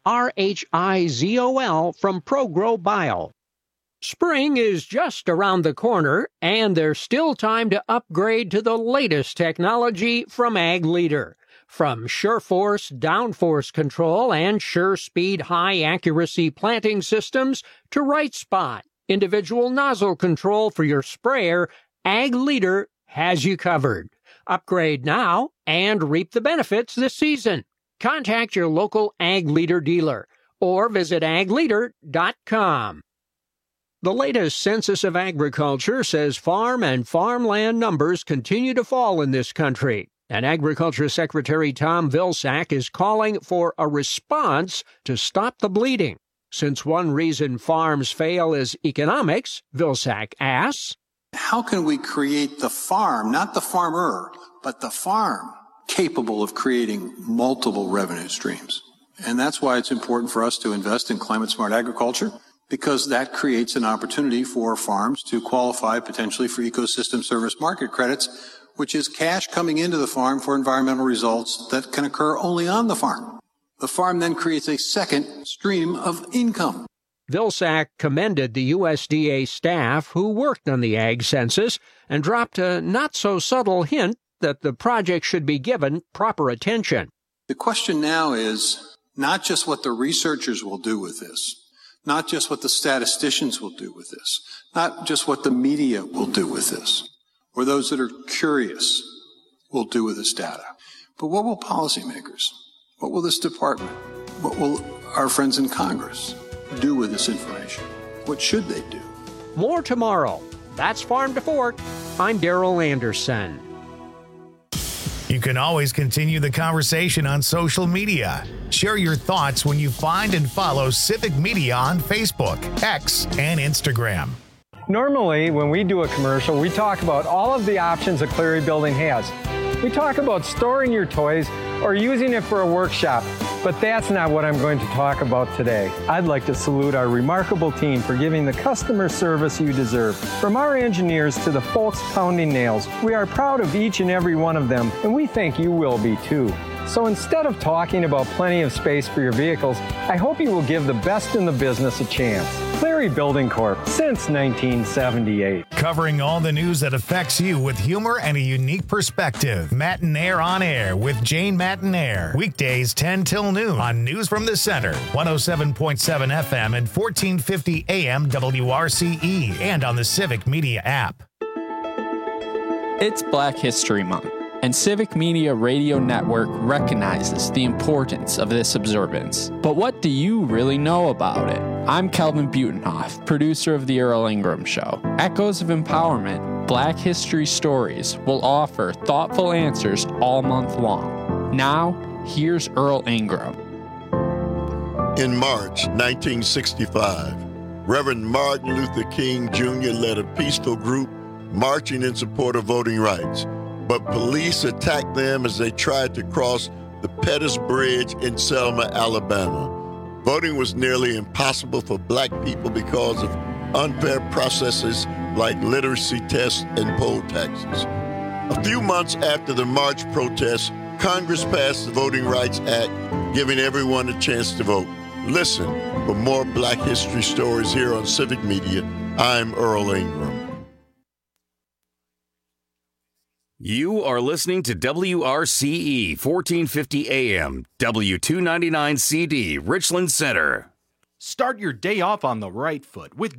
RHIZOL from ProGrow Bio. Spring is just around the corner, and there's still time to upgrade to the latest technology from Ag Leader. From SureForce downforce control and SureSpeed high-accuracy planting systems to Right Spot, individual nozzle control for your sprayer, Ag Leader has you covered. Upgrade now and reap the benefits this season. Contact your local Ag Leader dealer or visit agleader.com. The latest Census of Agriculture says farm and farmland numbers continue to fall in this country. And Agriculture Secretary Tom Vilsack is calling for a response to stop the bleeding. Since one reason farms fail is economics, Vilsack asks, how can we create the farm, not the farmer, but the farm, capable of creating multiple revenue streams? And that's why it's important for us to invest in climate-smart agriculture, because that creates an opportunity for farms to qualify potentially for ecosystem service market credits, which is cash coming into the farm for environmental results that can occur only on the farm. The farm then creates a second stream of income. Vilsack commended the USDA staff who worked on the ag census and dropped a not-so-subtle hint that the project should be given proper attention. The question now is not just what the researchers will do with this, not just what the statisticians will do with this, not just what the media will do with this, or those that are curious will do with this data. But what will policymakers, what will this department, what will our friends in Congress do with this information? What should they do? More tomorrow. That's Farm to Fork. I'm Daryl Anderson. You can always continue the conversation on social media. Share your thoughts when you find and follow Civic Media on Facebook, X, and Instagram. Normally, when we do a commercial, we talk about all of the options a Cleary building has. We talk about storing your toys or using it for a workshop, but that's not what I'm going to talk about today. I'd like to salute our remarkable team for giving the customer service you deserve. From our engineers to the folks pounding nails, we are proud of each and every one of them, and we think you will be too. So instead of talking about plenty of space for your vehicles, I hope you will give the best in the business a chance. Cleary Building Corp. Since 1978. Covering all the news that affects you with humor and a unique perspective. Matinaire on Air with Jane Matinaire. Weekdays 10 till noon on News from the Center. 107.7 FM and 1450 AM WRCE and on the Civic Media app. It's Black History Month. and Civic Media Radio Network recognizes the importance of this observance. But what do you really know about it? I'm Kelvin Butenhoff, producer of The Earl Ingram Show. Echoes of Empowerment, Black History Stories will offer thoughtful answers all month long. Now, here's Earl Ingram. In March 1965, Reverend Martin Luther King Jr. led a peaceful group marching in support of voting rights, but police attacked them as they tried to cross the Pettus Bridge in Selma, Alabama. Voting was nearly impossible for black people because of unfair processes like literacy tests and poll taxes. A few months after the march protests, Congress passed the Voting Rights Act, giving everyone a chance to vote. Listen for more Black history stories here on Civic Media. I'm Earl Ingram. You are listening to WRCE 1450 AM, W299 CD, Richland Center. Start your day off on the right foot with